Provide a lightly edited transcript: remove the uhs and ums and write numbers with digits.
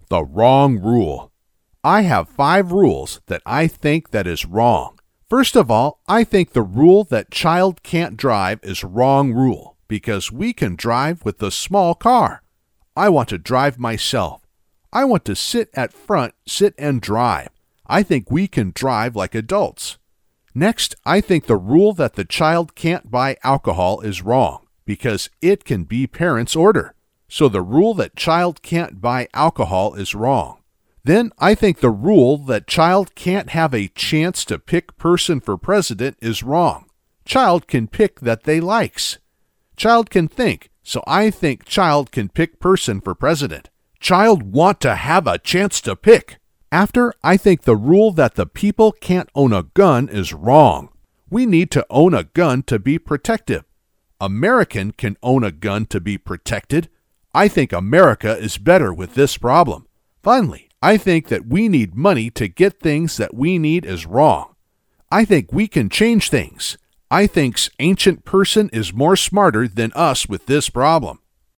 The wrong rule. I have 5 rules that I think that is wrong. First of all, I think the rule that child can't drive is wrong rule because we can drive with the small car. I want to drive myself. I want to sit at front, sit and drive. I think we can drive like adults. Next, I think the rule that the child can't buy alcohol is wrong because it can be parents' order. So the rule that child can't buy alcohol is wrong. Then I think the rule that child can't have a chance to pick person for president is wrong. Child can pick that they likes. Child can think, so I think child can pick person for president. Child want to have a chance to pick. After, I think the rule that the people can't own a gun is wrong. We need to own a gun to be protective. American can own a gun to be protected. I think America is better with this problem. Finally, I think that we need money to get things that we need is wrong. I think we can change things. I think's ancient person is more smarter than us with this problem.